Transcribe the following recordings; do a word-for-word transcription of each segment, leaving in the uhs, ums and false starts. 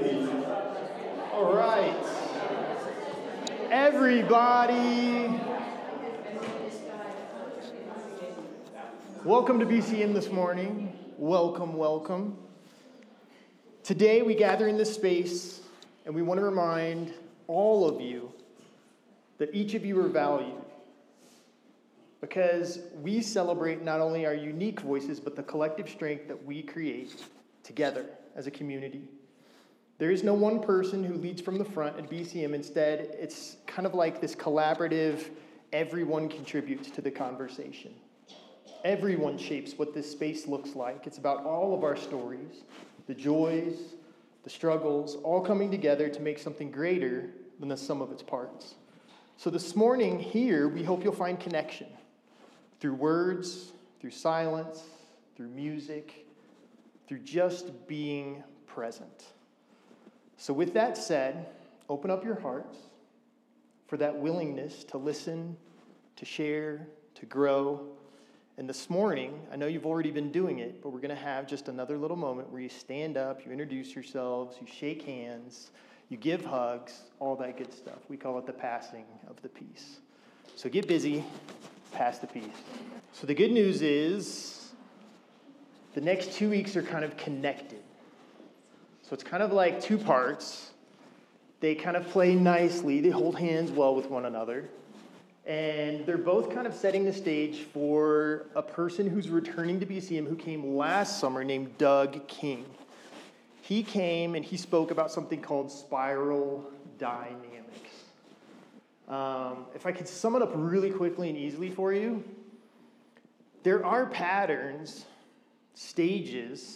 All right. Everybody. Welcome to B C M this morning. Welcome, welcome. Today we gather in this space and we want to remind all of you that each of you are valued. Because we celebrate not only our unique voices, but the collective strength that we create together as a community. There is no one person who leads from the front at B C M. Instead, it's kind of like this collaborative, everyone contributes to the conversation. Everyone shapes what this space looks like. It's about all of our stories, the joys, the struggles, all coming together to make something greater than the sum of its parts. So this morning here, we hope you'll find connection. Through words, through silence, through music, through just being present. So with that said, open up your hearts for that willingness to listen, to share, to grow. And this morning, I know you've already been doing it, but we're going to have just another little moment where you stand up, you introduce yourselves, you shake hands, you give hugs, all that good stuff. We call it the passing of the peace. So get busy. Pass the peace. So the good news is the next two weeks are kind of connected. So it's kind of like two parts. They kind of play nicely. They hold hands well with one another. And they're both kind of setting the stage for a person who's returning to B C M who came last summer named Doug King. He came and he spoke about something called spiral dynamics. Um, if I could sum it up really quickly and easily for you, there are patterns, stages,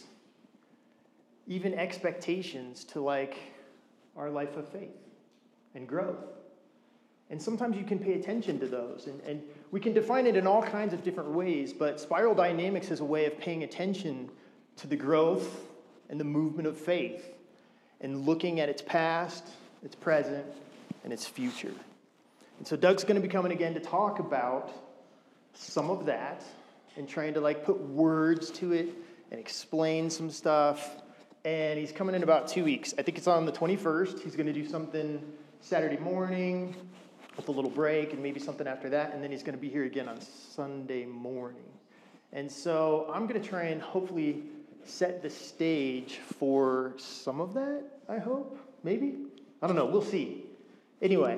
even expectations to like our life of faith and growth. And sometimes you can pay attention to those. And, and we can define it in all kinds of different ways, but spiral dynamics is a way of paying attention to the growth and the movement of faith and looking at its past, its present, and its future. And so Doug's going to be coming again to talk about some of that and trying to like put words to it and explain some stuff. And he's coming in about two weeks. I think it's on the twenty-first. He's going to do something Saturday morning with a little break and maybe something after that. And then he's going to be here again on Sunday morning. And so I'm going to try and hopefully set the stage for some of that, I hope. Maybe? I don't know. We'll see. Anyway.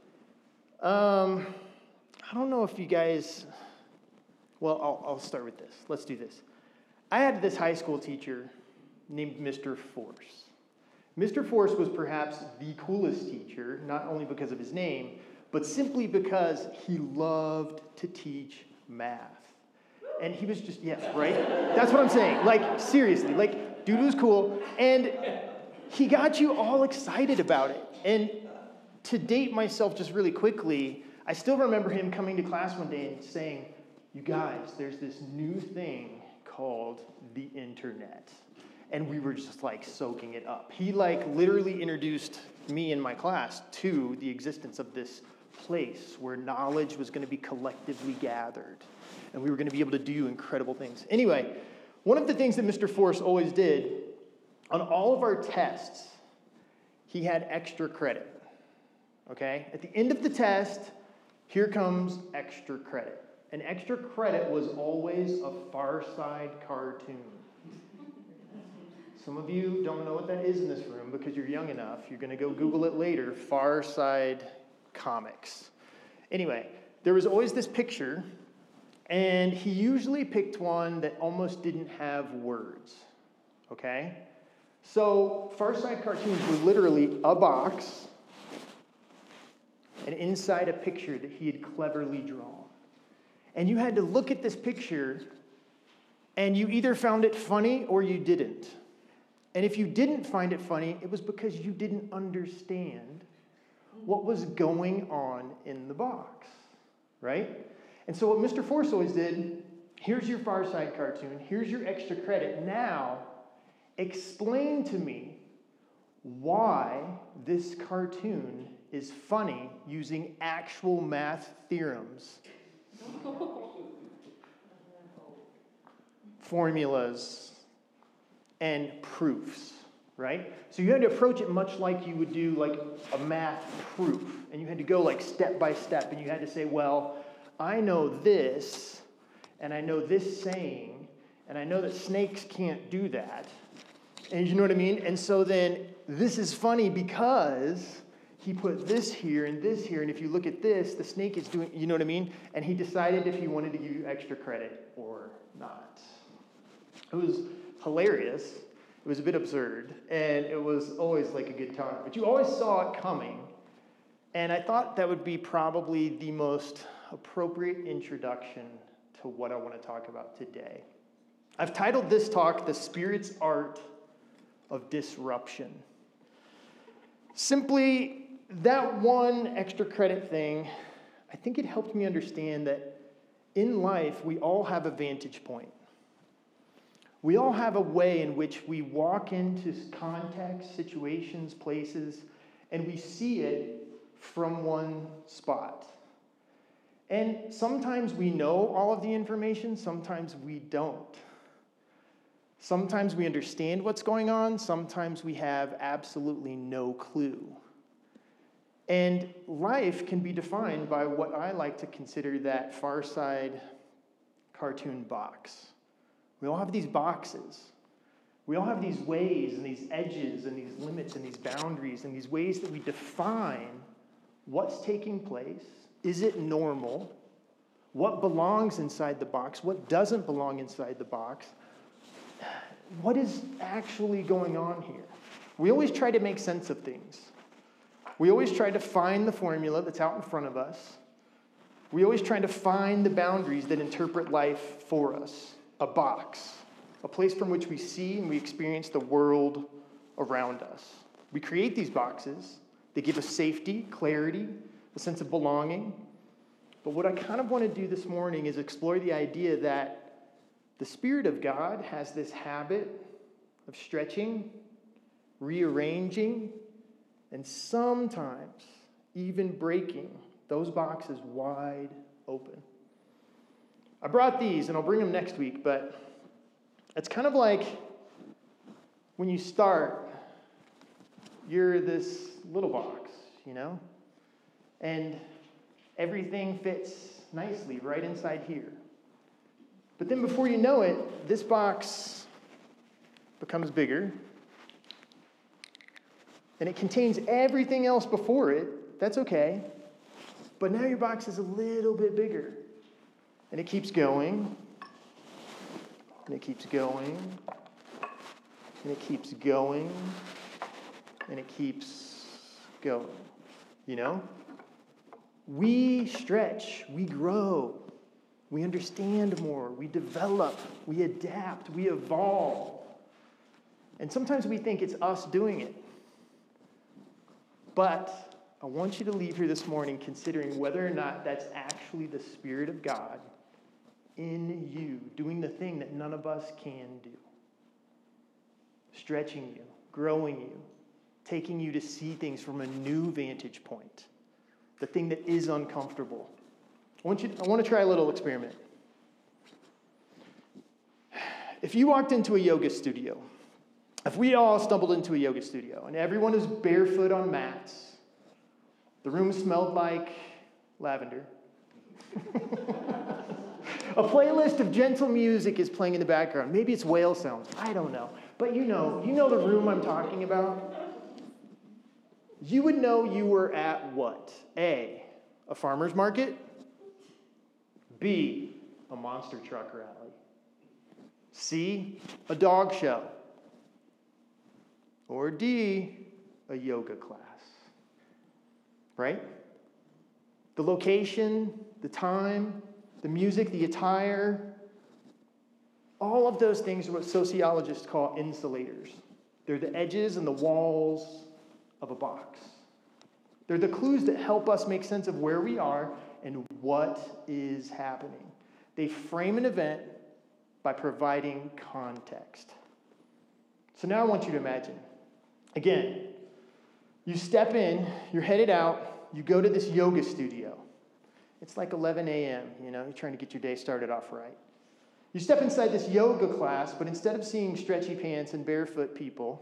Um, I don't know if you guys, well, I'll, I'll start with this. Let's do this. I had this high school teacher named Mister Force. Mister Force was perhaps the coolest teacher, not only because of his name, but simply because he loved to teach math. And he was just, yeah, right? That's what I'm saying. Like, seriously, like, dude was cool. And he got you all excited about it. And to date myself just really quickly, I still remember him coming to class one day and saying, you guys, there's this new thing called the internet. And we were just like soaking it up. He like literally introduced me and my class to the existence of this place where knowledge was going to be collectively gathered. And we were going to be able to do incredible things. Anyway, one of the things that Mister Force always did, on all of our tests, he had extra credit. Okay? At the end of the test, here comes extra credit. And extra credit was always a Far Side cartoon. Some of you don't know what that is in this room because you're young enough. You're going to go Google it later, Far Side Comics. Anyway, there was always this picture, and he usually picked one that almost didn't have words. Okay? So Far Side cartoons were literally a box, and inside a picture that he had cleverly drawn. And you had to look at this picture, and you either found it funny or you didn't. And if you didn't find it funny, it was because you didn't understand what was going on in the box, right? And so what Mister Force always did, here's your Far Side cartoon, here's your extra credit. Now, explain to me why this cartoon is funny using actual math theorems, formulas, and proofs, right? So you had to approach it much like you would do like a math proof. And you had to go like step by step. And you had to say, well, I know this, and I know this saying, and I know that snakes can't do that. And you know what I mean? And so then this is funny because he put this here and this here. And if you look at this, the snake is doing, you know what I mean? And he decided if he wanted to give you extra credit or not. It was hilarious. It was a bit absurd. And it was always like a good time. But you always saw it coming. And I thought that would be probably the most appropriate introduction to what I want to talk about today. I've titled this talk, The Spirit's Art of Disruption. Simply, that one extra credit thing, I think it helped me understand that in life, we all have a vantage point. We all have a way in which we walk into contexts, situations, places, and we see it from one spot. And sometimes we know all of the information, sometimes we don't. Sometimes we understand what's going on, sometimes we have absolutely no clue. And life can be defined by what I like to consider that Far Side cartoon box. We all have these boxes. We all have these ways and these edges and these limits and these boundaries and these ways that we define what's taking place. Is it normal? What belongs inside the box? What doesn't belong inside the box? What is actually going on here? We always try to make sense of things. We always try to find the formula that's out in front of us. We always try to find the boundaries that interpret life for us. A box, a place from which we see and we experience the world around us. We create these boxes. They give us safety, clarity, a sense of belonging. But what I kind of want to do this morning is explore the idea that the Spirit of God has this habit of stretching, rearranging, and sometimes even breaking those boxes wide open. I brought these, and I'll bring them next week, but it's kind of like when you start, you're this little box, you know? And everything fits nicely right inside here. But then before you know it, this box becomes bigger, and it contains everything else before it. That's okay. But now your box is a little bit bigger. And it keeps going, and it keeps going, and it keeps going, and it keeps going. You know? We stretch, we grow, we understand more, we develop, we adapt, we evolve. And sometimes we think it's us doing it. But I want you to leave here this morning considering whether or not that's actually the Spirit of God in you, doing the thing that none of us can do. Stretching you, growing you, taking you to see things from a new vantage point. The thing that is uncomfortable. I want you, I want to try a little experiment. If you walked into a yoga studio, if we all stumbled into a yoga studio and everyone is barefoot on mats, the room smelled like lavender. A playlist of gentle music is playing in the background. Maybe it's whale sounds. I don't know. But you know, you know the room I'm talking about. You would know you were at what? A, a farmer's market. B, a monster truck rally. C, a dog show. Or D, a yoga class. Right? The location, the time, the music, the attire, all of those things are what sociologists call insulators. They're the edges and the walls of a box. They're the clues that help us make sense of where we are and what is happening. They frame an event by providing context. So now I want you to imagine. Again, you step in, you're headed out, you go to this yoga studio. It's like eleven a.m., you know, you're trying to get your day started off right. You step inside this yoga class, but instead of seeing stretchy pants and barefoot people,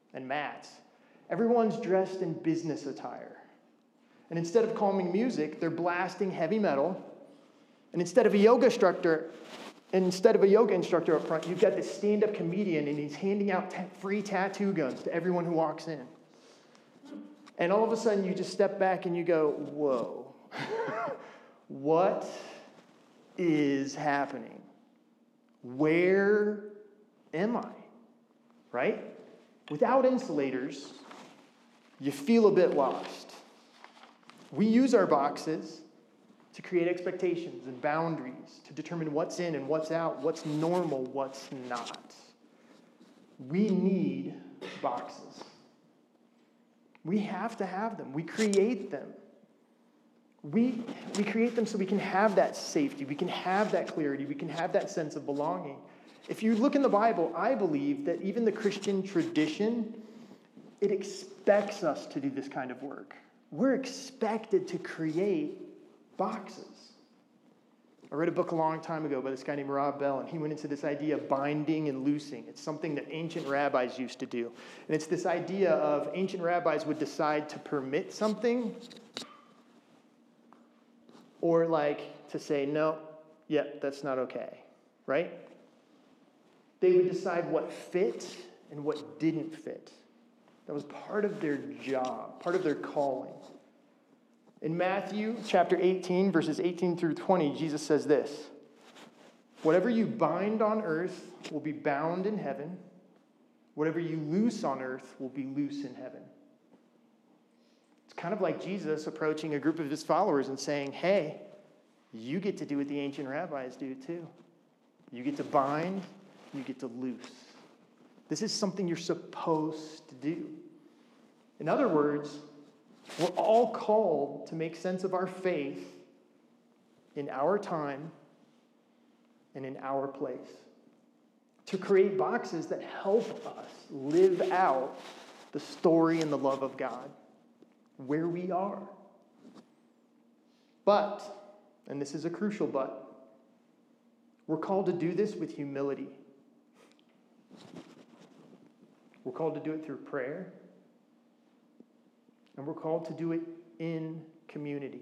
and mats, everyone's dressed in business attire. And instead of calming music, they're blasting heavy metal. And instead of a yoga instructor, instead of a yoga instructor up front, you've got this stand-up comedian, and he's handing out ta- free tattoo guns to everyone who walks in. And all of a sudden, you just step back and you go, whoa, what is happening? Where am I? Right? Without insulators, you feel a bit lost. We use our boxes to create expectations and boundaries, to determine what's in and what's out, what's normal, what's not. We need boxes. We have to have them. We create them. We, we create them so we can have that safety, we can have that clarity, we can have that sense of belonging. If you look in the Bible, I believe that even the Christian tradition, it expects us to do this kind of work. We're expected to create boxes. I read a book a long time ago by this guy named Rob Bell, and he went into this idea of binding and loosing. It's something that ancient rabbis used to do. And it's this idea of ancient rabbis would decide to permit something, or like to say, no, yeah, that's not okay, right? They would decide what fit and what didn't fit. That was part of their job, part of their calling. In Matthew chapter eighteen, verses eighteen through twenty, Jesus says this: whatever you bind on earth will be bound in heaven. Whatever you loose on earth will be loose in heaven. It's kind of like Jesus approaching a group of his followers and saying, hey, you get to do what the ancient rabbis do too. You get to bind, you get to loose. This is something you're supposed to do. In other words, we're all called to make sense of our faith in our time and in our place. To create boxes that help us live out the story and the love of God where we are. But, and this is a crucial but, we're called to do this with humility. We're called to do it through prayer. And we're called to do it in community.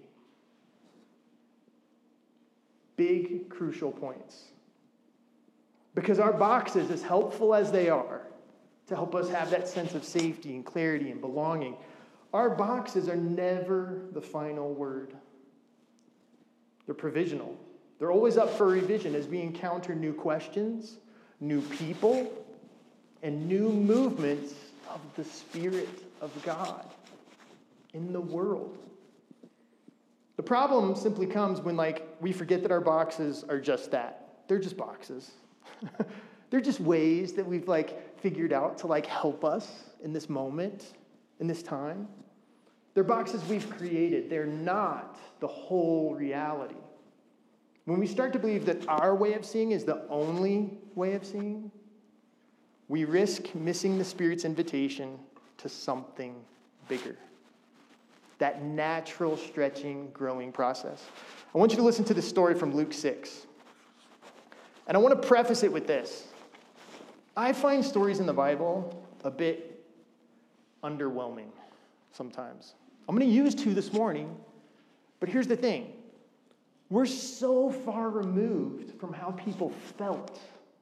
Big, crucial points. Because our boxes, as helpful as they are to help us have that sense of safety and clarity and belonging, our boxes are never the final word. They're provisional. They're always up for revision as we encounter new questions, new people, and new movements of the Spirit of God in the world. The problem simply comes when, like, we forget that our boxes are just that. They're just boxes. They're just ways that we've, like, figured out to, like, help us in this moment, in this time. They're boxes we've created. They're not the whole reality. When we start to believe that our way of seeing is the only way of seeing, we risk missing the Spirit's invitation to something bigger. That natural stretching, growing process. I want you to listen to this story from Luke six. And I want to preface it with this. I find stories in the Bible a bit underwhelming sometimes. I'm going to use two this morning, but here's the thing. We're so far removed from how people felt.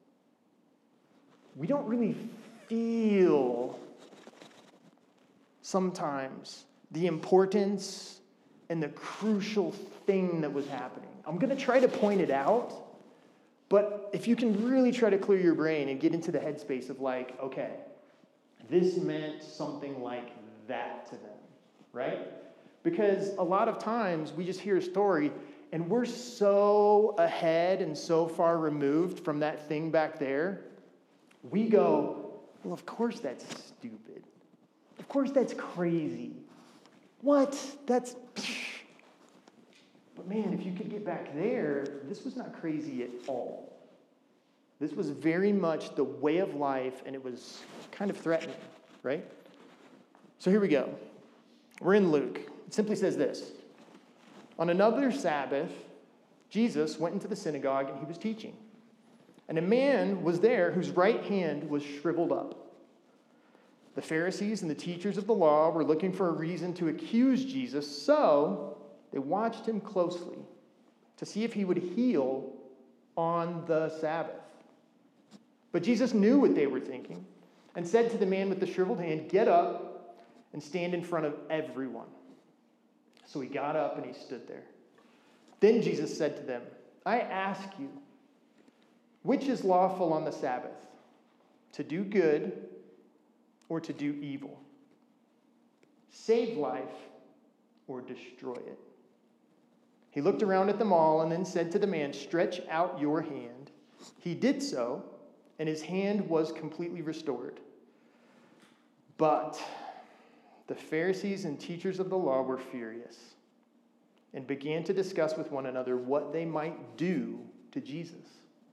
We don't really feel sometimes the importance and the crucial thing that was happening. I'm going to try to point it out, but if you can really try to clear your brain and get into the headspace of like, okay, this meant something like that to them, right? Because a lot of times we just hear a story and we're so ahead and so far removed from that thing back there, we go, well, of course that's stupid. Of course that's crazy. What? That's... But man, if you could get back there, this was not crazy at all. This was very much the way of life, and it was kind of threatening, right? So here we go. We're in Luke. It simply says this. On another Sabbath, Jesus went into the synagogue, and he was teaching. And a man was there whose right hand was shriveled up. The Pharisees and the teachers of the law were looking for a reason to accuse Jesus, so they watched him closely to see if he would heal on the Sabbath. But Jesus knew what they were thinking and said to the man with the shriveled hand, "Get up and stand in front of everyone." So he got up and he stood there. Then Jesus said to them, "I ask you, which is lawful on the Sabbath, to do good or to do evil? Save life or destroy it?" He looked around at them all and then said to the man, "Stretch out your hand." He did so, and his hand was completely restored. But the Pharisees and teachers of the law were furious and began to discuss with one another what they might do to Jesus.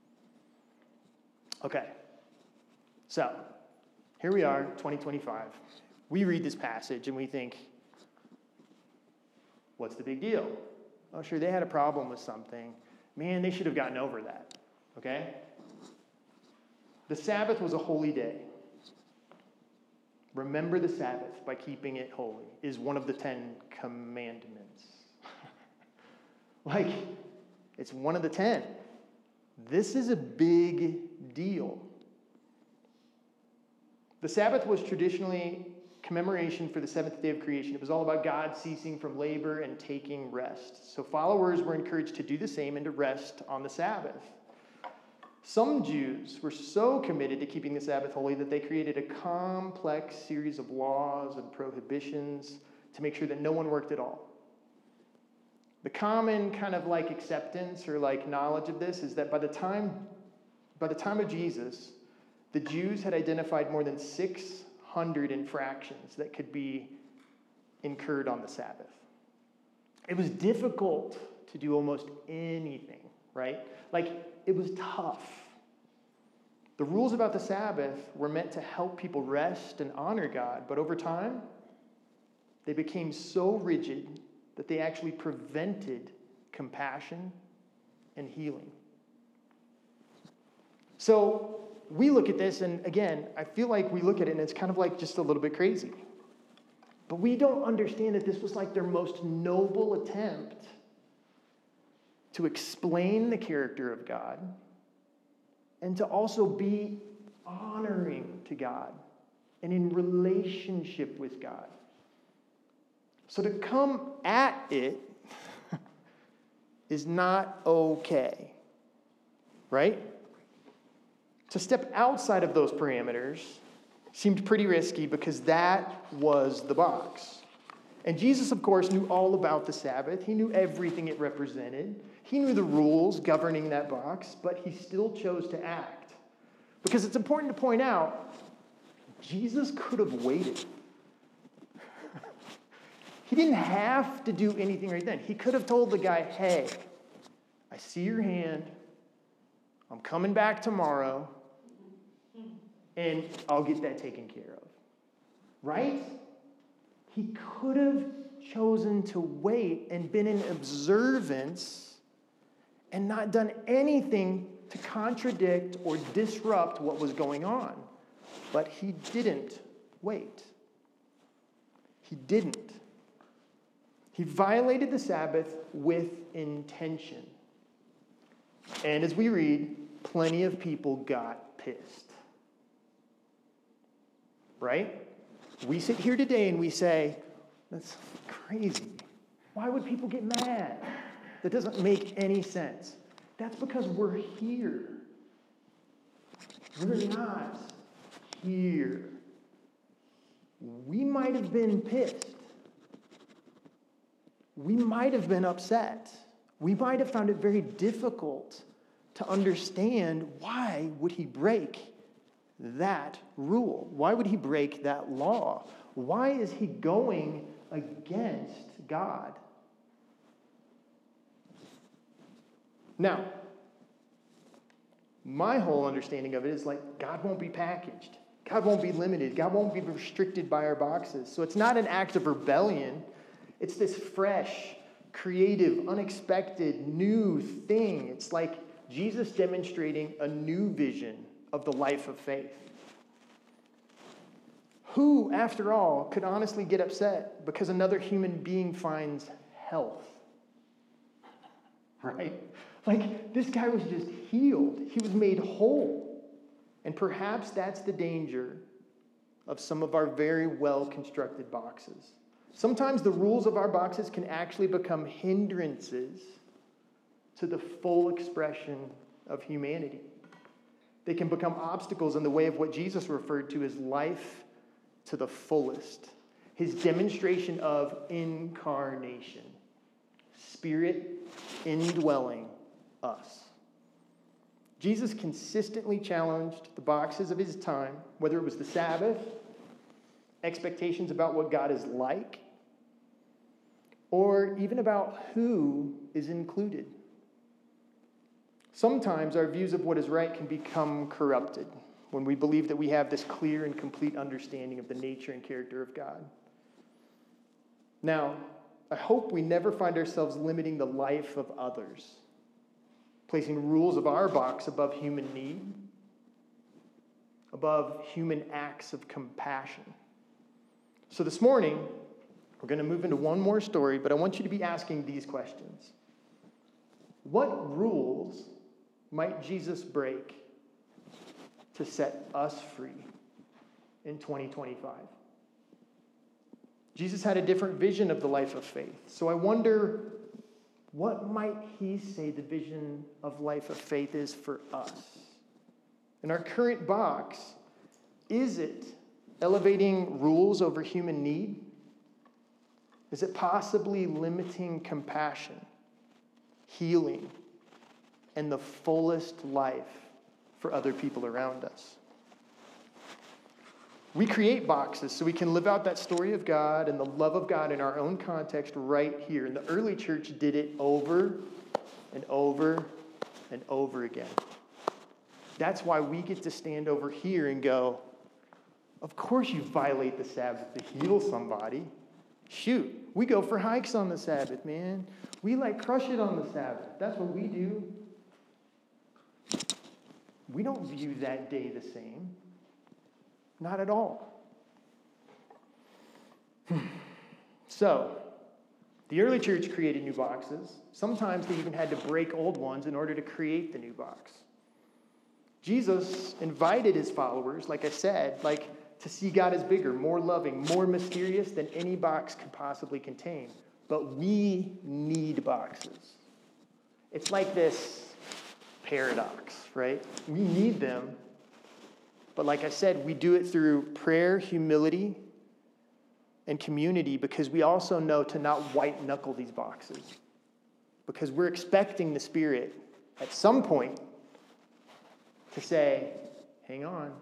Okay, so here we are, twenty twenty-five. We read this passage and we think, what's the big deal? Oh, sure, they had a problem with something. Man, they should have gotten over that, okay? The Sabbath was a holy day. Remember the Sabbath by keeping it holy is one of the Ten Commandments. Like, it's one of the ten. This is a big deal. The Sabbath was traditionally commemoration for the seventh day of creation. It was all about God ceasing from labor and taking rest. So followers were encouraged to do the same and to rest on the Sabbath. Some Jews were so committed to keeping the Sabbath holy that they created a complex series of laws and prohibitions to make sure that no one worked at all. The common kind of like acceptance or like knowledge of this is that by the time, by the time of Jesus, the Jews had identified more than six hundred infractions that could be incurred on the Sabbath. It was difficult to do almost anything, right? Like, it was tough. The rules about the Sabbath were meant to help people rest and honor God, but over time, they became so rigid that they actually prevented compassion and healing. So we look at this, and again, I feel like we look at it, and it's kind of like just a little bit crazy. But we don't understand that this was like their most noble attempt to explain the character of God and to also be honoring to God and in relationship with God. So to come at it is not okay, right? To step outside of those parameters seemed pretty risky because that was the box. And Jesus, of course, knew all about the Sabbath. He knew everything it represented. He knew the rules governing that box, but he still chose to act. Because it's important to point out, Jesus could have waited. He didn't have to do anything right then. He could have told the guy, "Hey, I see your hand. I'm coming back tomorrow, and I'll get that taken care of." Right? He could have chosen to wait and been in observance and not done anything to contradict or disrupt what was going on. But he didn't wait. He didn't. He violated the Sabbath with intention. And as we read, plenty of people got pissed. Right? We sit here today and we say, that's crazy. Why would people get mad? That doesn't make any sense. That's because we're here. We're not here. We might have been pissed. We might have been upset. We might have found it very difficult to understand why would he break that rule? Why would he break that law? Why is he going against God? Now, my whole understanding of it is like God won't be packaged. God won't be limited. God won't be restricted by our boxes. So it's not an act of rebellion. It's this fresh, creative, unexpected, new thing. It's like Jesus demonstrating a new vision of the life of faith. Who, after all, could honestly get upset because another human being finds health? Right? Like, this guy was just healed. He was made whole. And perhaps that's the danger of some of our very well-constructed boxes. Sometimes the rules of our boxes can actually become hindrances to the full expression of humanity. They can become obstacles in the way of what Jesus referred to as life to the fullest, his demonstration of incarnation, Spirit indwelling us. Jesus consistently challenged the boxes of his time, whether it was the Sabbath, expectations about what God is like, or even about who is included. Sometimes our views of what is right can become corrupted when we believe that we have this clear and complete understanding of the nature and character of God. Now, I hope we never find ourselves limiting the life of others, placing rules of our box above human need, above human acts of compassion. So this morning, we're going to move into one more story, but I want you to be asking these questions. What rules might Jesus break to set us free in twenty twenty-five? Jesus had a different vision of the life of faith. So I wonder, what might he say the vision of life of faith is for us? In our current box, is it elevating rules over human need? Is it possibly limiting compassion, healing, and the fullest life for other people around us? We create boxes so we can live out that story of God and the love of God in our own context right here. And the early church did it over and over and over again. That's why we get to stand over here and go, of course you violate the Sabbath to heal somebody. Shoot, we go for hikes on the Sabbath, man. We like crush it on the Sabbath. That's what we do. We don't view that day the same. Not at all. So, the early church created new boxes. Sometimes they even had to break old ones in order to create the new box. Jesus invited his followers, like I said, like to see God as bigger, more loving, more mysterious than any box could possibly contain. But we need boxes. It's like this paradox, right? We need them. But like I said, we do it through prayer, humility, and community because we also know to not white-knuckle these boxes. Because we're expecting the Spirit at some point to say, hang on,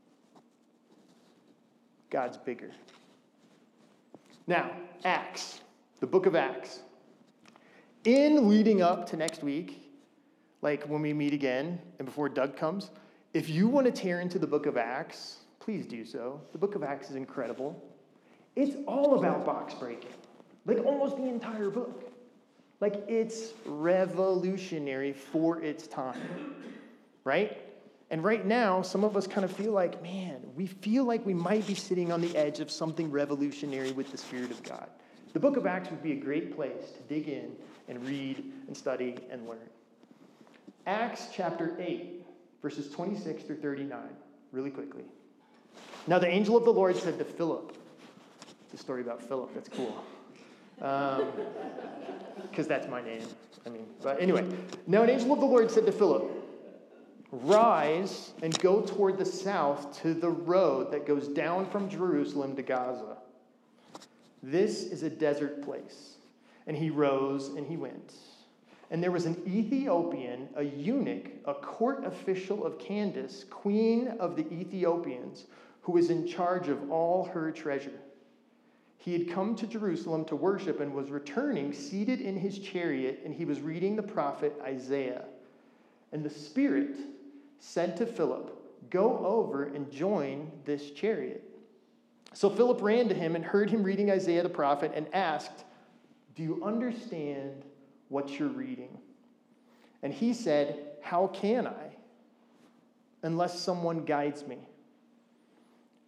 God's bigger. Now, Acts, the book of Acts. In leading up to next week, like when we meet again and before Doug comes, if you want to tear into the book of Acts, please do so. The book of Acts is incredible. It's all about box breaking, like almost the entire book. Like it's revolutionary for its time, right? And right now, some of us kind of feel like, man, we feel like we might be sitting on the edge of something revolutionary with the Spirit of God. The book of Acts would be a great place to dig in and read and study and learn. Acts chapter eight. Verses twenty-six through thirty-nine, really quickly. Now the angel of the Lord said to Philip, it's a story about Philip, that's cool. Because um, that's my name. I mean, but anyway. Now an angel of the Lord said to Philip, rise and go toward the south to the road that goes down from Jerusalem to Gaza. This is a desert place. And he rose and he went. And there was an Ethiopian, a eunuch, a court official of Candace, queen of the Ethiopians, who was in charge of all her treasure. He had come to Jerusalem to worship and was returning, seated in his chariot, and he was reading the prophet Isaiah. And the Spirit said to Philip, go over and join this chariot. So Philip ran to him and heard him reading Isaiah the prophet and asked, do you understand what you're reading? And he said, how can I, unless someone guides me?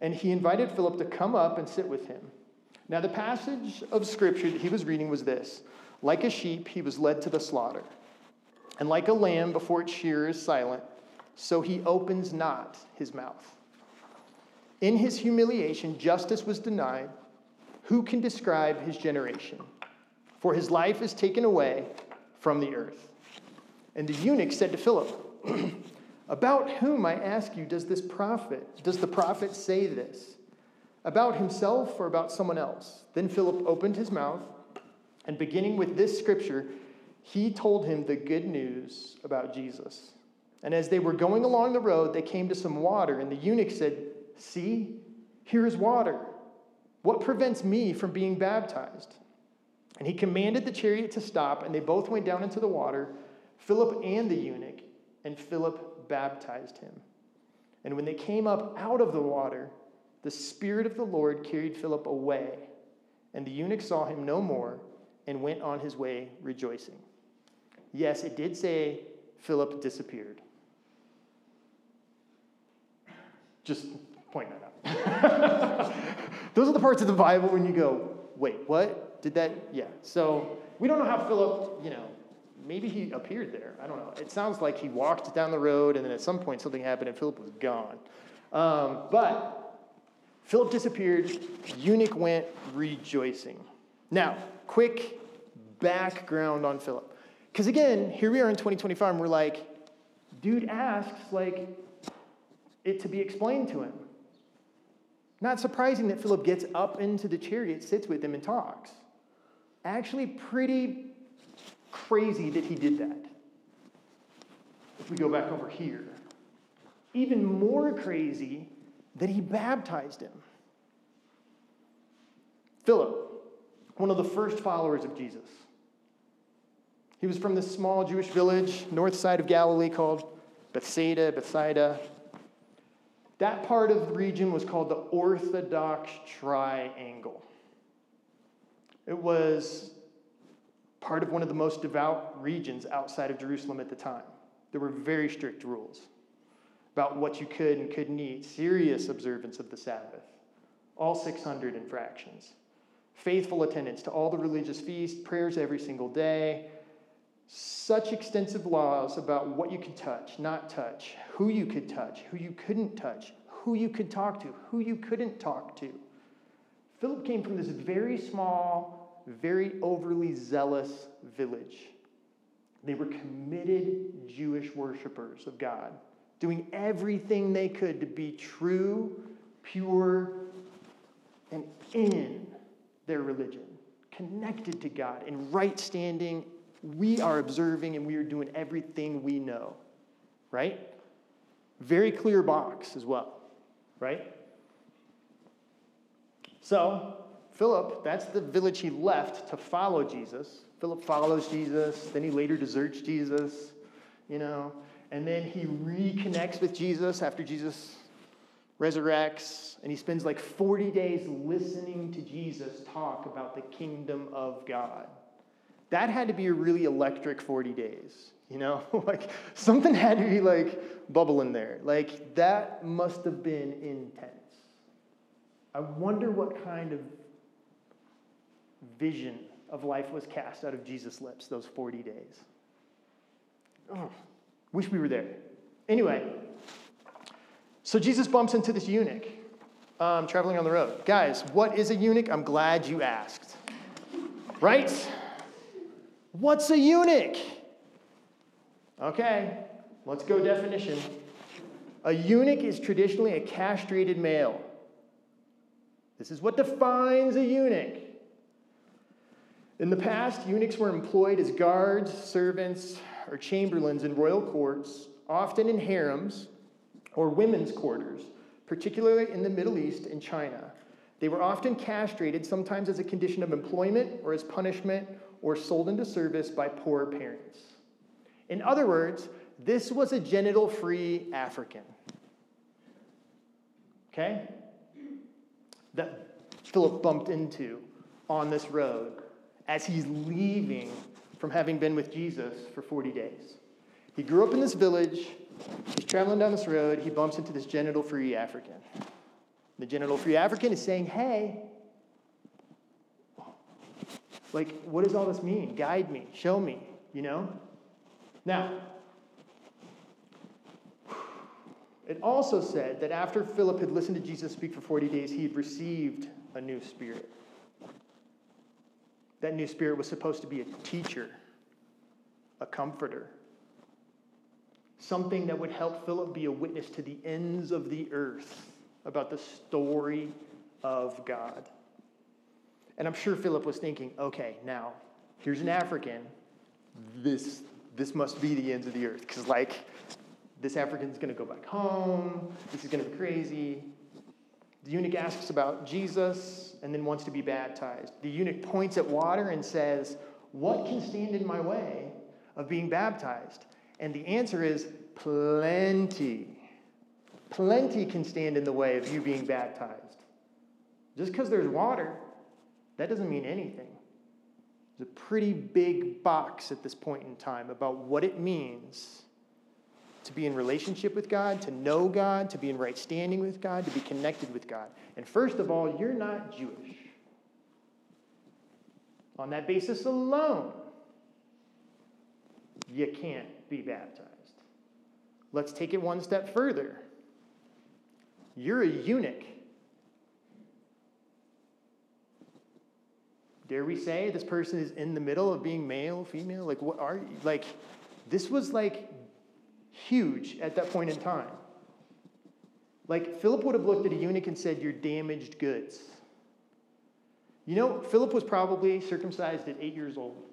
and he invited Philip to come up and sit with him. Now, the passage of scripture that he was reading was this: like a sheep, he was led to the slaughter, and like a lamb before its shearer is silent, so he opens not his mouth. In his humiliation, justice was denied. Who can describe his generation? For his life is taken away from the earth. And the eunuch said to Philip, about whom, I ask you, does this prophet, does the prophet say this? About himself or about someone else? Then Philip opened his mouth, and beginning with this scripture, he told him the good news about Jesus. And as they were going along the road, they came to some water, and the eunuch said, see, here is water. What prevents me from being baptized? And he commanded the chariot to stop, and they both went down into the water, Philip and the eunuch, and Philip baptized him. And when they came up out of the water, the Spirit of the Lord carried Philip away, and the eunuch saw him no more and went on his way rejoicing. Yes, it did say Philip disappeared. Just point that out. Those are the parts of the Bible when you go, wait, what? Did that? Yeah. So we don't know how Philip, you know, maybe he appeared there. I don't know. It sounds like he walked down the road, and then at some point something happened, and Philip was gone. Um, but Philip disappeared. Eunuch went rejoicing. Now, quick background on Philip. Because again, here we are in twenty twenty-five, and we're like, dude asks, like, it to be explained to him. Not surprising that Philip gets up into the chariot, sits with him, and talks. Actually, pretty crazy that he did that. If we go back over here. Even more crazy that he baptized him. Philip, one of the first followers of Jesus. He was from this small Jewish village, north side of Galilee, called Bethsaida, Bethsaida. That part of the region was called the Orthodox Triangle. It was part of one of the most devout regions outside of Jerusalem at the time. There were very strict rules about what you could and couldn't eat, serious observance of the Sabbath, all six hundred infractions, faithful attendance to all the religious feasts, prayers every single day, such extensive laws about what you could touch, not touch, who you could touch, who you couldn't touch, who you could talk to, who you couldn't talk to. Philip came from this very small, very overly zealous village. They were committed Jewish worshipers of God, doing everything they could to be true, pure, and in their religion, connected to God, in right standing. We are observing and we are doing everything we know, right? Very clear box as well, right? So, Philip, that's the village he left to follow Jesus. Philip follows Jesus, then he later deserts Jesus, you know, and then he reconnects with Jesus after Jesus resurrects, and he spends like forty days listening to Jesus talk about the kingdom of God. That had to be a really electric forty days, you know? Like, something had to be, like, bubbling there. Like, that must have been intense. I wonder what kind of vision of life was cast out of Jesus' lips those forty days. Oh, wish we were there. Anyway, so Jesus bumps into this eunuch um, traveling on the road. Guys, what is a eunuch? I'm glad you asked. Right? What's a eunuch? Okay, let's go definition. A eunuch is traditionally a castrated male. This is what defines a eunuch. In the past, eunuchs were employed as guards, servants, or chamberlains in royal courts, often in harems or women's quarters, particularly in the Middle East and China. They were often castrated, sometimes as a condition of employment or as punishment, or sold into service by poor parents. In other words, this was a genital-free African. Okay? That Philip bumped into on this road as he's leaving from having been with Jesus for forty days. He grew up in this village. He's traveling down this road. He bumps into this genital-free African. The genital free African is saying, hey, like, what does all this mean? Guide me, show me, you know? Now, it also said that after Philip had listened to Jesus speak for forty days, he had received a new spirit. That new spirit was supposed to be a teacher, a comforter, something that would help Philip be a witness to the ends of the earth about the story of God. And I'm sure Philip was thinking, okay, now, here's an African. This, this must be the ends of the earth. Because, like, this African's going to go back home. This is going to be crazy. The eunuch asks about Jesus and then wants to be baptized. The eunuch points at water and says, what can stand in my way of being baptized? And the answer is plenty. Plenty can stand in the way of you being baptized. Just because there's water, that doesn't mean anything. There's a pretty big box at this point in time about what it means to be in relationship with God, to know God, to be in right standing with God, to be connected with God. And first of all, you're not Jewish. On that basis alone, you can't be baptized. Let's take it one step further. You're a eunuch. Dare we say this person is in the middle of being male, female? Like, what are you? Like, this was like huge at that point in time. Like, Philip would have looked at a eunuch and said, you're damaged goods. You know, Philip was probably circumcised at eight years old.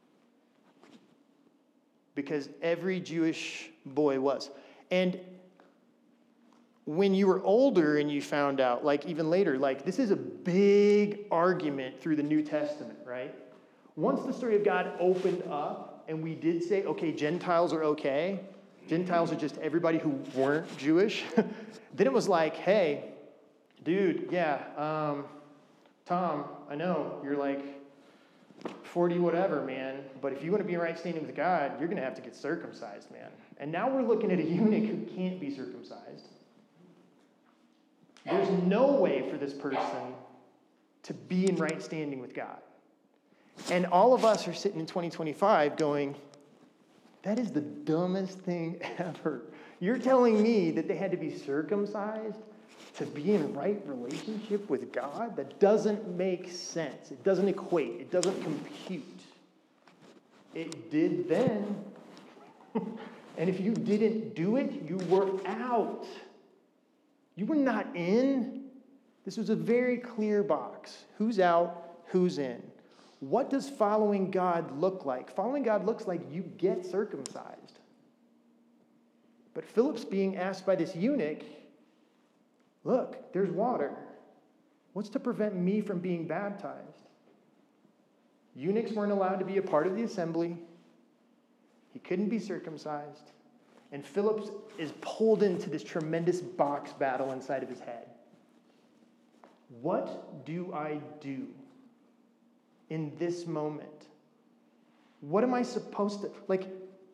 Because every Jewish boy was. And when you were older and you found out, like even later, like this is a big argument through the New Testament, right? Once the story of God opened up and we did say, okay, Gentiles are okay. Gentiles are just everybody who weren't Jewish. Then it was like, hey, dude, yeah, um, Tom, I know you're like forty whatever, man, but if you want to be in right standing with God, you're going to have to get circumcised, man. And now we're looking at a eunuch who can't be circumcised. There's no way for this person to be in right standing with God. And all of us are sitting in twenty twenty-five going, that is the dumbest thing ever. You're telling me that they had to be circumcised to be in right relationship with God? That doesn't make sense. It doesn't equate. It doesn't compute. It did then. And if you didn't do it, you were out. You were not in. This was a very clear box. Who's out? Who's in? What does following God look like? Following God looks like you get circumcised. But Philip's being asked by this eunuch, look, there's water. What's to prevent me from being baptized? Eunuchs weren't allowed to be a part of the assembly. He couldn't be circumcised. And Philip is pulled into this tremendous box battle inside of his head. What do I do in this moment? What am I supposed to, like,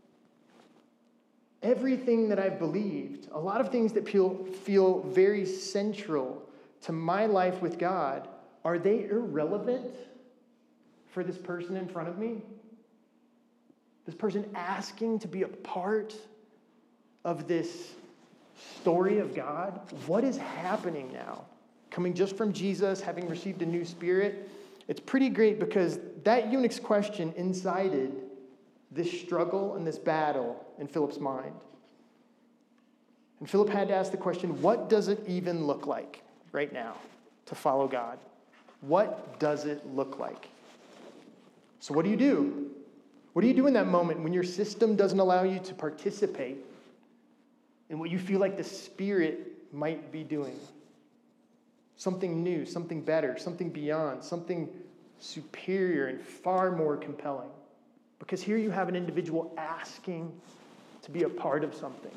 everything that I've believed, a lot of things that feel, feel very central to my life with God, are they irrelevant for this person in front of me? This person asking to be a part of this story of God? What is happening now? Coming just from Jesus, having received a new spirit, it's pretty great because that eunuch's question incited this struggle and this battle in Philip's mind. And Philip had to ask the question, what does it even look like right now to follow God? What does it look like? So what do you do? What do you do in that moment when your system doesn't allow you to participate in what you feel like the Spirit might be doing? Something new, something better, something beyond, something superior and far more compelling. Because here you have an individual asking to be a part of something.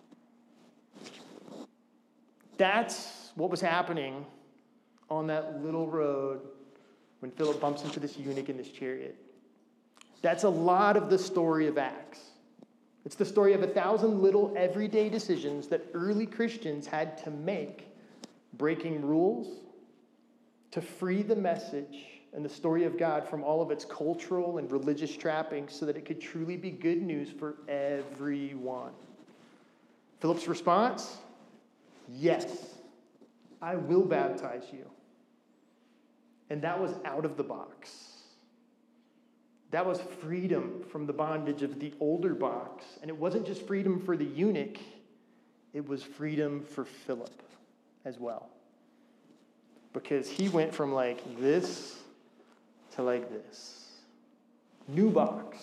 That's what was happening on that little road when Philip bumps into this eunuch in this chariot. That's a lot of the story of Acts. It's the story of a thousand little everyday decisions that early Christians had to make breaking rules, to free the message and the story of God from all of its cultural and religious trappings so that it could truly be good news for everyone. Philip's response? Yes, I will baptize you. And that was out of the box. That was freedom from the bondage of the older box. And it wasn't just freedom for the eunuch, it was freedom for Philip as well. Because he went from like this to like this. New box.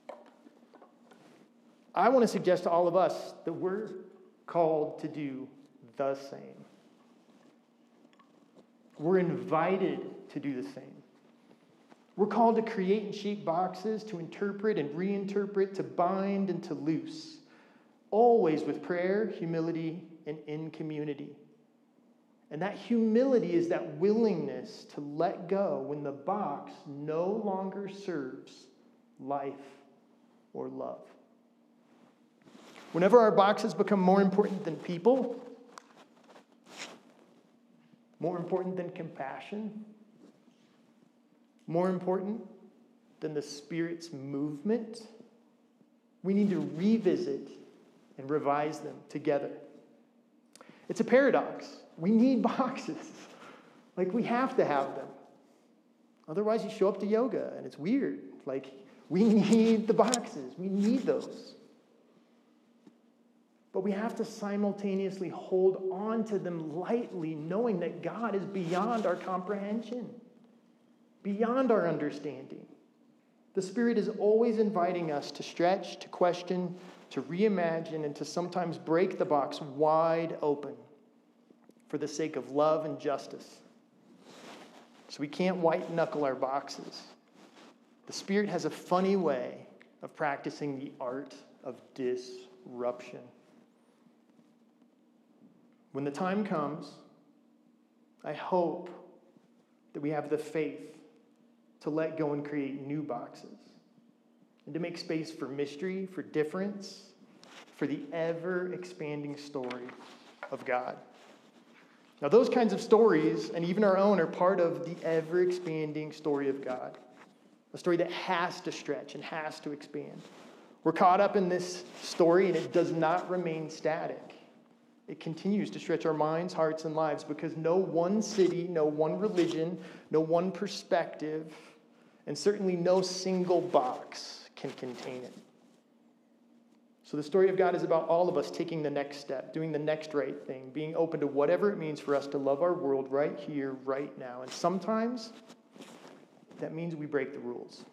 I want to suggest to all of us that we're called to do the same. We're invited to do the same. We're called to create and shape boxes, to interpret and reinterpret, to bind and to loose, always with prayer, humility, and in community. And that humility is that willingness to let go when the box no longer serves life or love. Whenever our boxes become more important than people, more important than compassion, more important than the Spirit's movement, we need to revisit and revise them together. It's a paradox. We need boxes. Like, we have to have them. Otherwise, you show up to yoga, and it's weird. Like, we need the boxes. We need those. But we have to simultaneously hold on to them lightly, knowing that God is beyond our comprehension, beyond our understanding. The Spirit is always inviting us to stretch, to question, to reimagine, and to sometimes break the box wide open for the sake of love and justice. So we can't white-knuckle our boxes. The Spirit has a funny way of practicing the art of disruption. When the time comes, I hope that we have the faith to let go and create new boxes and to make space for mystery, for difference, for the ever-expanding story of God. Now, those kinds of stories, and even our own, are part of the ever-expanding story of God, a story that has to stretch and has to expand. We're caught up in this story, and it does not remain static. It continues to stretch our minds, hearts, and lives because no one city, no one religion, no one perspective, and certainly no single box can contain it. So the story of God is about all of us taking the next step, doing the next right thing, being open to whatever it means for us to love our world right here, right now. And sometimes that means we break the rules.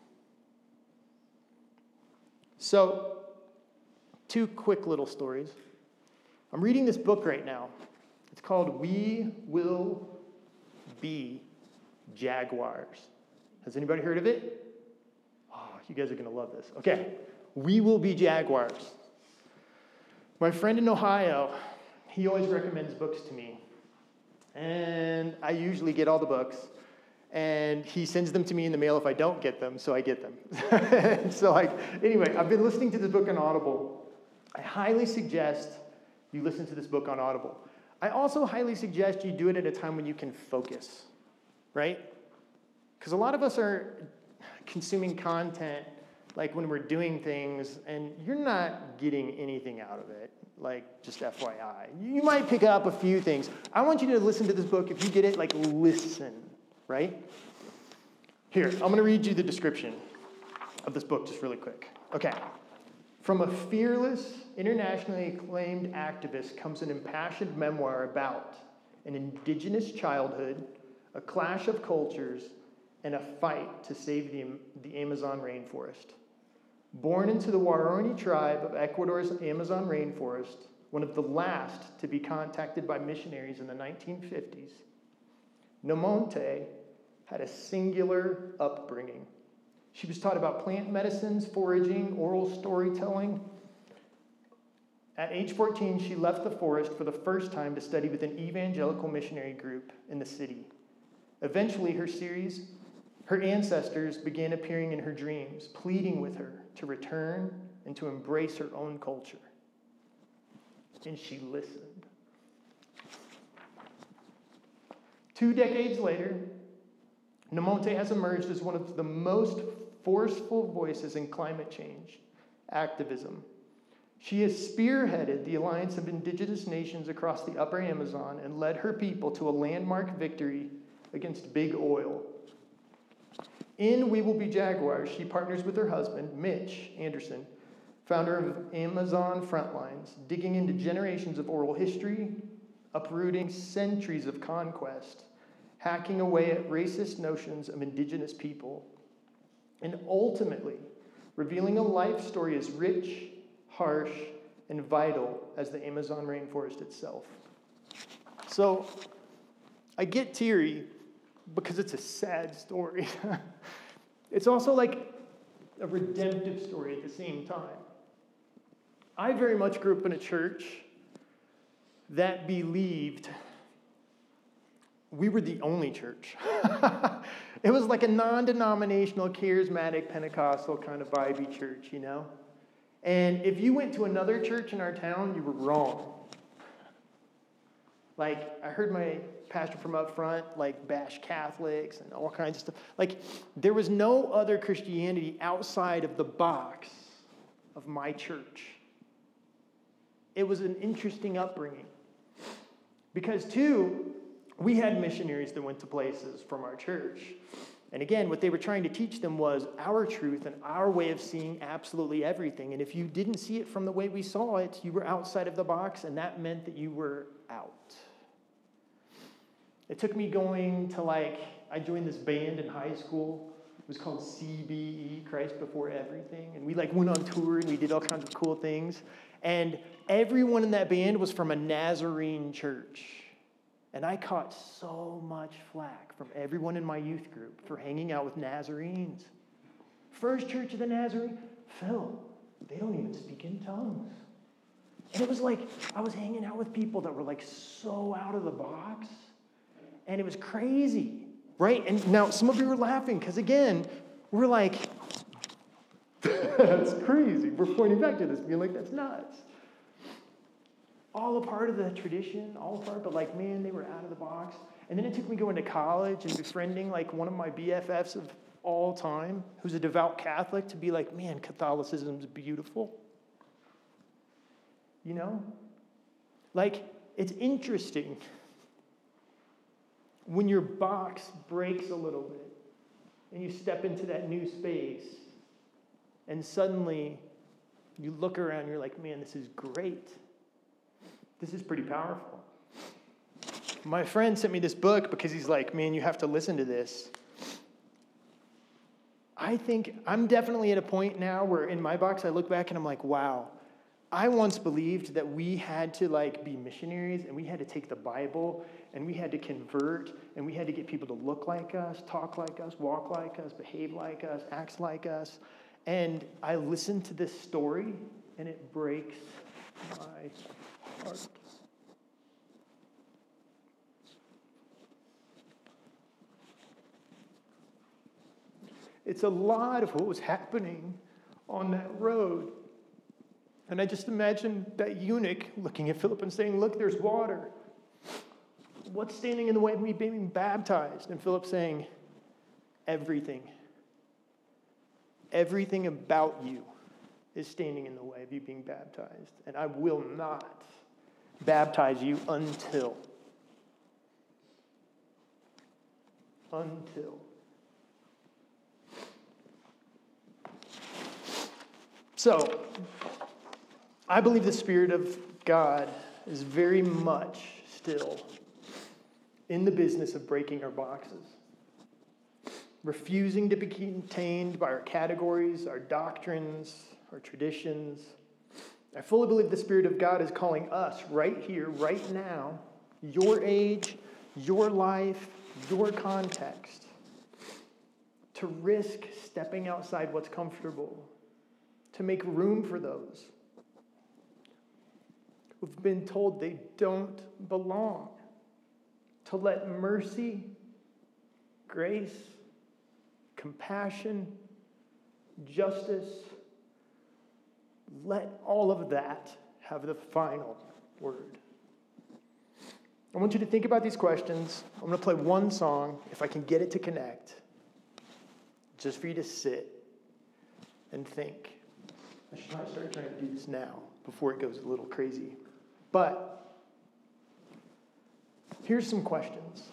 So, two quick little stories. I'm reading this book right now. It's called We Will Be Jaguars. Has anybody heard of it? Oh, you guys are going to love this. Okay. We Will Be Jaguars. My friend in Ohio, he always recommends books to me. And I usually get all the books. And he sends them to me in the mail if I don't get them, so I get them. So, like, anyway, I've been listening to this book on Audible. I highly suggest you listen to this book on Audible. I also highly suggest you do it at a time when you can focus, right? Because a lot of us are consuming content like when we're doing things, and you're not getting anything out of it, like just F Y I. You might pick up a few things. I want you to listen to this book. If you get it, like listen, right? Here, I'm going to read you the description of this book just really quick. Okay. From a fearless, internationally acclaimed activist comes an impassioned memoir about an indigenous childhood, a clash of cultures, and a fight to save the, the Amazon rainforest. Born into the Waorani tribe of Ecuador's Amazon rainforest, one of the last to be contacted by missionaries in the nineteen fifties, Nomonte had a singular upbringing. She was taught about plant medicines, foraging, oral storytelling. At age fourteen, she left the forest for the first time to study with an evangelical missionary group in the city. Eventually, her series, her ancestors began appearing in her dreams, pleading with her to return and to embrace her own culture. And she listened. Two decades later, Namonte has emerged as one of the most forceful voices in climate change activism. She has spearheaded the alliance of indigenous nations across the upper Amazon and led her people to a landmark victory against big oil. In We Will Be Jaguars, she partners with her husband, Mitch Anderson, founder of Amazon Frontlines, digging into generations of oral history, uprooting centuries of conquest, hacking away at racist notions of indigenous people, and ultimately revealing a life story as rich, harsh, and vital as the Amazon rainforest itself. So, I get teary because it's a sad story. It's also like a redemptive story at the same time. I very much grew up in a church that believed we were the only church. It was like a non-denominational, charismatic, Pentecostal kind of vibey church, you know? And if you went to another church in our town, you were wrong. Like, I heard my pastor from up front, like, bash Catholics and all kinds of stuff. Like, there was no other Christianity outside of the box of my church. It was an interesting upbringing. Because, two, we had missionaries that went to places from our church. And again, what they were trying to teach them was our truth and our way of seeing absolutely everything. And if you didn't see it from the way we saw it, you were outside of the box, and that meant that you were out. It took me going to, like, I joined this band in high school. It was called C B E, Christ Before Everything. And we, like, went on tour, and we did all kinds of cool things. And everyone in that band was from a Nazarene church. And I caught so much flack from everyone in my youth group for hanging out with Nazarenes. First Church of the Nazarene, Phil, they don't even speak in tongues. And it was like, I was hanging out with people that were like so out of the box. And it was crazy, right? And now some of you were laughing because, again, we're like, that's crazy. We're pointing back to this, being like, that's nuts. All a part of the tradition, all a part, but like, man, they were out of the box. And then it took me going to college and befriending like one of my B F Fs of all time, who's a devout Catholic, to be like, man, Catholicism's beautiful. You know? Like, it's interesting when your box breaks a little bit and you step into that new space and suddenly you look around and you're like, man, this is great. This is pretty powerful. My friend sent me this book because he's like, man, you have to listen to this. I think I'm definitely at a point now where in my box I look back and I'm like, wow, I once believed that we had to like be missionaries and we had to take the Bible and we had to convert and we had to get people to look like us, talk like us, walk like us, behave like us, act like us. And I listened to this story and it breaks my heart. It's a lot of what was happening on that road. And I just imagine that eunuch looking at Philip and saying, look, there's water. What's standing in the way of me being baptized? And Philip saying, everything. Everything about you is standing in the way of you being baptized. And I will not baptize you until. Until. So, I believe the Spirit of God is very much still in the business of breaking our boxes, refusing to be contained by our categories, our doctrines, our traditions. I fully believe the Spirit of God is calling us right here, right now, your age, your life, your context, to risk stepping outside what's comfortable, to make room for those who've been told they don't belong, to let mercy, grace, compassion, justice, let all of that have the final word. I want you to think about these questions. I'm going to play one song, if I can get it to connect, just for you to sit and think. I should probably start trying to do this now before it goes a little crazy. But here's some questions.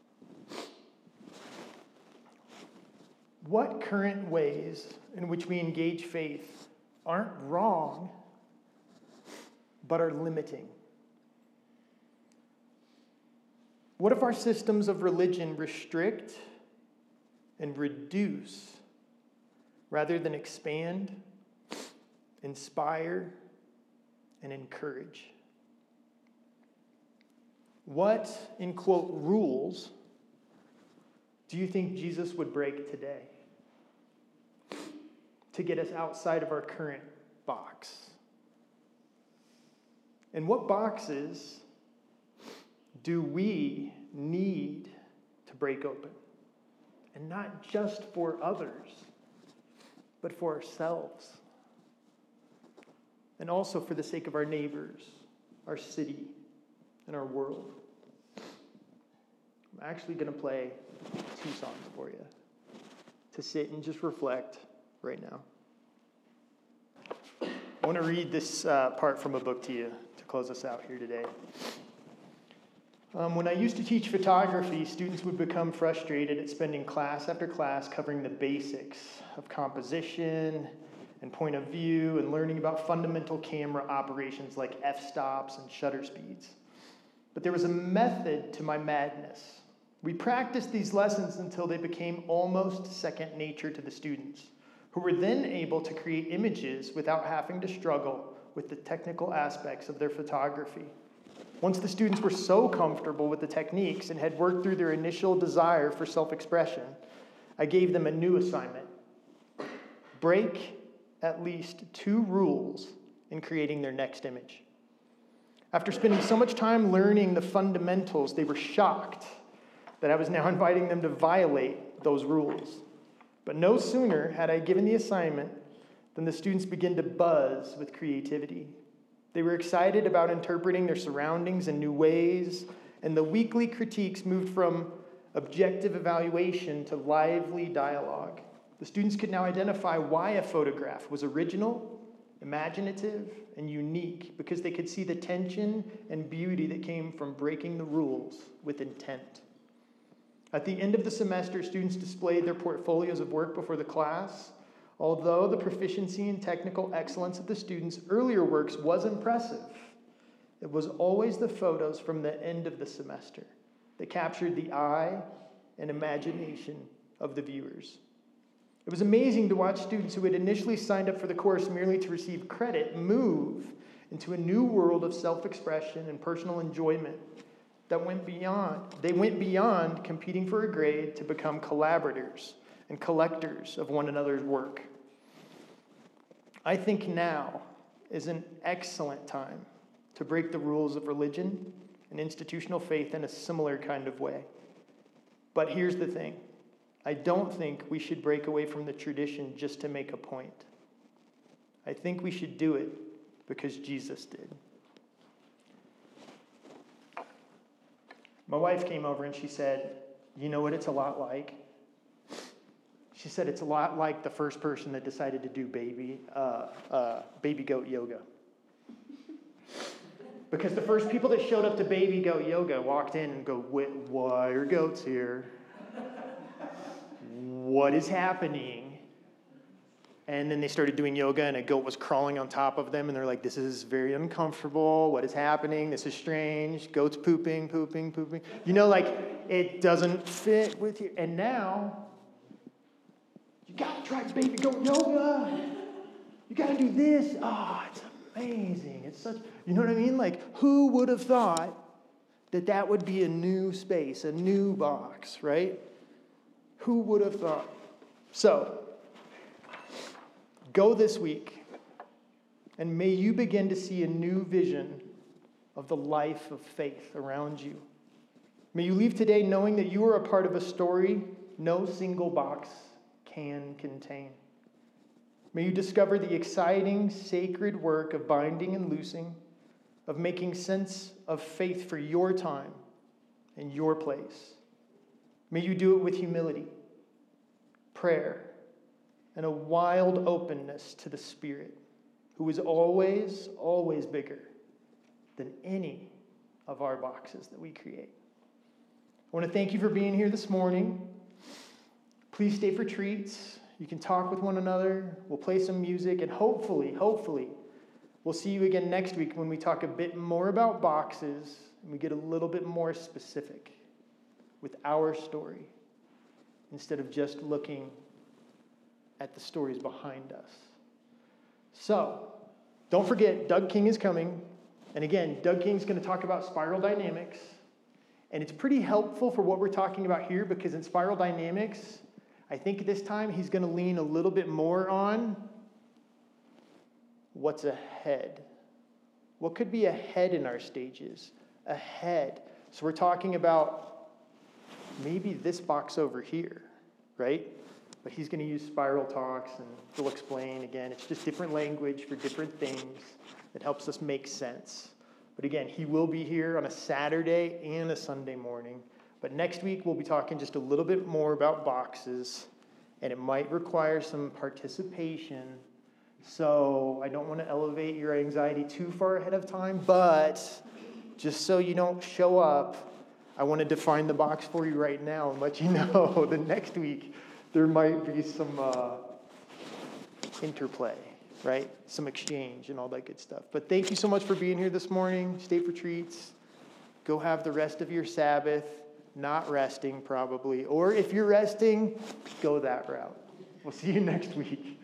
What current ways in which we engage faith aren't wrong, but are limiting? What if our systems of religion restrict and reduce rather than expand, inspire, and encourage? What, in quote, rules do you think Jesus would break today to get us outside of our current box? And what boxes do we need to break open? And not just for others, but for ourselves. And also for the sake of our neighbors, our city, and our world. I'm actually going to play two songs for you to sit and just reflect right now. I want to read this uh, part from a book to you to close us out here today. Um, when I used to teach photography, students would become frustrated at spending class after class covering the basics of composition and point of view and learning about fundamental camera operations like f-stops and shutter speeds. But there was a method to my madness. We practiced these lessons until they became almost second nature to the students, who were then able to create images without having to struggle with the technical aspects of their photography. Once the students were so comfortable with the techniques and had worked through their initial desire for self-expression, I gave them a new assignment. Break at least two rules in creating their next image. After spending so much time learning the fundamentals, they were shocked that I was now inviting them to violate those rules. But no sooner had I given the assignment than the students began to buzz with creativity. They were excited about interpreting their surroundings in new ways, and the weekly critiques moved from objective evaluation to lively dialogue. The students could now identify why a photograph was original, imaginative, and unique, because they could see the tension and beauty that came from breaking the rules with intent. At the end of the semester, students displayed their portfolios of work before the class. Although the proficiency and technical excellence of the students' earlier works was impressive, it was always the photos from the end of the semester that captured the eye and imagination of the viewers. It was amazing to watch students who had initially signed up for the course merely to receive credit move into a new world of self-expression and personal enjoyment that went beyond. They went beyond competing for a grade to become collaborators and collectors of one another's work. I think now is an excellent time to break the rules of religion and institutional faith in a similar kind of way. But here's the thing. I don't think we should break away from the tradition just to make a point. I think we should do it because Jesus did. My wife came over and she said, "You know what it's a lot like?" She said it's a lot like the first person that decided to do baby uh, uh, baby goat yoga. Because the first people that showed up to baby goat yoga walked in and go, "Why are goats here? What is happening?" And then they started doing yoga and a goat was crawling on top of them and they're like, "This is very uncomfortable. What is happening? This is strange. Goats pooping, pooping, pooping." You know, like it doesn't fit with you. And now, you gotta try baby goat yoga. You gotta do this. Oh, it's amazing. It's such, you know what I mean? Like, who would have thought that that would be a new space, a new box, right? Who would have thought? So, go this week, and may you begin to see a new vision of the life of faith around you. May you leave today knowing that you are a part of a story no single box can contain. May you discover the exciting, sacred work of binding and loosing, of making sense of faith for your time, in your place. May you do it with humility, prayer, and a wild openness to the Spirit, who is always, always bigger than any of our boxes that we create. I want to thank you for being here this morning. Please stay for treats. You can talk with one another. We'll play some music, and hopefully, hopefully, we'll see you again next week when we talk a bit more about boxes and we get a little bit more specific with our story instead of just looking at the stories behind us. So, don't forget, Doug King is coming. And again, Doug King's going to talk about spiral dynamics. And it's pretty helpful for what we're talking about here because in spiral dynamics, I think this time he's going to lean a little bit more on what's ahead. What could be ahead in our stages? Ahead. So we're talking about maybe this box over here, right? But he's going to use spiral talks, and he'll explain, again, it's just different language for different things that helps us make sense. But again, he will be here on a Saturday and a Sunday morning. But next week, we'll be talking just a little bit more about boxes, and it might require some participation. So I don't want to elevate your anxiety too far ahead of time, but just so you don't show up, I want to define the box for you right now and let you know that next week, there might be some uh, interplay, right? Some exchange and all that good stuff. But thank you so much for being here this morning. Stay for treats. Go have the rest of your Sabbath. Not resting, probably. Or if you're resting, go that route. We'll see you next week.